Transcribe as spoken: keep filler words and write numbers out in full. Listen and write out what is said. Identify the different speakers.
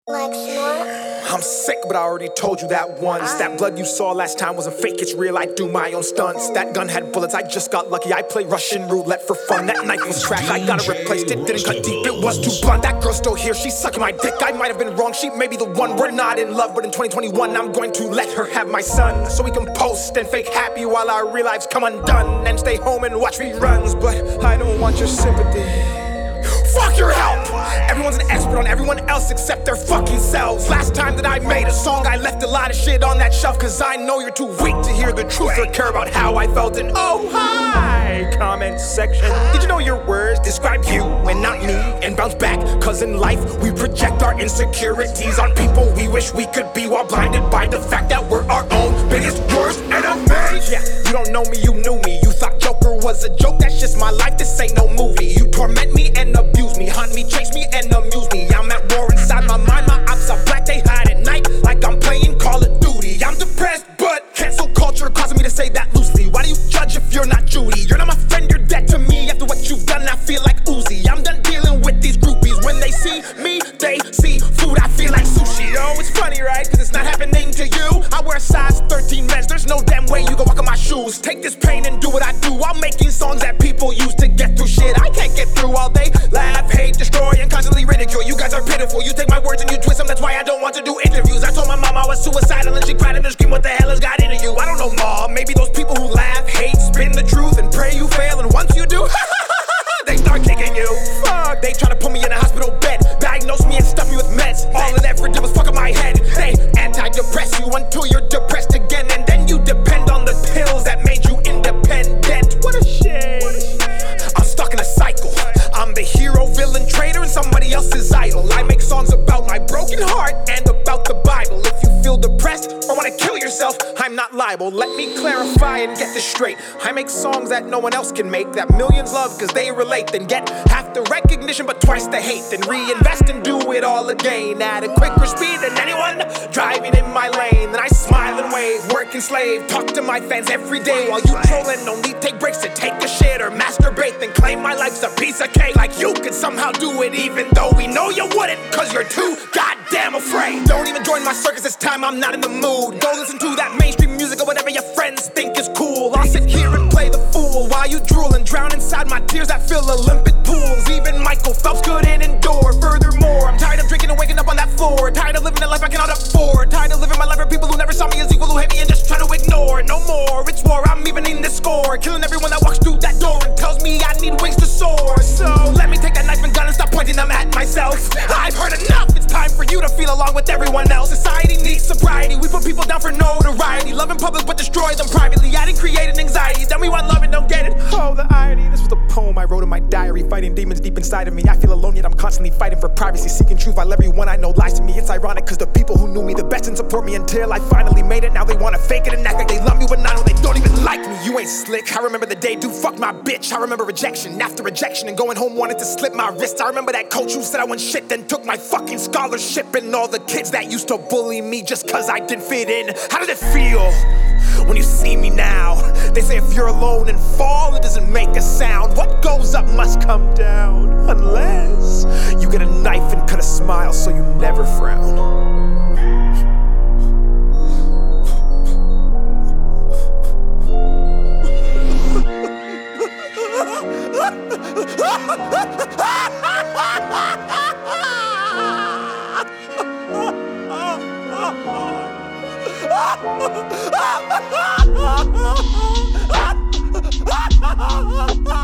Speaker 1: I'm sick, but I already told you that once. That blood you saw last time wasn't fake, it's real. I do my own stunts. That gun had bullets, I just got lucky. I play Russian roulette for fun. That knife was trash, I got it replaced. It didn't cut deep, it was too blunt. That girl's still here, she's sucking my dick. I might have been wrong, she may be the one. We're not in love, but in twenty twenty-one I'm going to let her have my son, so we can post and fake happy while our real lives come undone, and stay home and watch reruns. But I don't want your sympathy. Fuck your help! Everyone's an expert on everyone else except their fucking selves. Last time that I made a song, I left a lot of shit on that shelf, cause I know you're too weak to hear the truth or care about how I felt. And oh hi, comment section. Did you know your words describe you and not me? And bounce back, cause in life we project our insecurities on people we wish we could be, while blinded by the fact that we're our own biggest worst enemies. Yeah, you don't know me, you knew me. You thought Joker was a joke, that's just my life, this ain't no movie. You torment me and abuse me, hunt me, chase me and amuse me. I'm at war inside my mind, my ops are black, they hide at night like I'm playing Call of Duty. I'm depressed, but cancel culture causing me to say that loosely. Why do you judge if you're not Judy? You're not my friend, you're dead to me. After what you've done, I feel like Uzi. I'm done dealing with these groupies. When they see me, they see food, I feel like sushi. Oh, it's funny, right? Cause it's not happening to you. I wear a size thirteen men's, there's no damn way you can walk in my shoes. Take this pain and do what I do while making songs that people use to get through shit I can't get through all day. Laugh, hate, destroy, and constantly ridicule. You guys are pitiful, you take my words and you twist them. That's why I don't want to do interviews. I told my mom I was suicidal and she cried in the scream, what the hell has got into you? I don't know, mom. Maybe those people who laugh, hate, spin the truth and pray you fail, and once you do they start kicking you. Fuck, they try to put me in a hospital bed, diagnose me and stuff me with meds. All it ever did was fuck up my head. They anti-depress you until you're depressed again, and then you depend on the pills that made you independent. What a shame. I'm stuck in a cycle. I'm the hero, villain, traitor, and somebody else's idol. I make songs about my broken heart and about the Bible. If you feel depressed or wanna kill yourself, I'm not liable. Let me clarify and get this straight. I make songs that no one else can make, that millions love cause they relate, then get half the recognition but twice the hate, then reinvest and do it all again at a quicker speed than anyone driving in my lane. Then I smile and wave, work and slave, talk to my fans every day while you trolling only take breaks to take a shit or masturbate, then claim my life's a piece of cake. Like you could somehow do it even though we know you wouldn't, cause you're too goddamn afraid. Don't even join my circus this time, I'm not in the mood. Go listen to that mainstream music or whatever your friends think is cool. I'll sit here and play the fool while you drool and drown inside my tears that fill Olympic pools. Even Michael Phelps couldn't endure. Furthermore, I'm tired of drinking and waking up on that floor. Tired of living a life I cannot afford. Tired of living my life for people who never saw me as equal, who hate me and just try to ignore. No more, it's war, I'm evening the score, killing everyone that walks through that door and tells me I need wings to soar. So let me take that knife and gun and stop pointing them at myself. I've heard enough, it's time for you to feel along with everyone else. Society needs sobriety, we put people down for notoriety. Love in public but destroy them privately, adding creating anxiety. Then we want love and don't get it. Oh, the irony. This was a poem I wrote in my diary, fighting demons deep inside of me. I feel alone yet I'm constantly fighting for privacy, seeking truth while everyone I know lies to me. It's ironic cause the people who knew me the best and support me until I finally made it, now they wanna fake it and act like they love me when I know they don't even like me. You ain't slick. I remember the day dude fucked my bitch. I remember rejection after rejection and going home wanted to slip my wrist. I remember that coach who said I wasn't shit, then took my fucking scholarship, and all the kids that used to bully me just cause I didn't fit in. How does it feel when you see me now? They say if you're alone and fall, it doesn't make a sound. What goes up must come down, unless you get a knife and cut a smile so you never frown.
Speaker 2: Ha ha ha ha!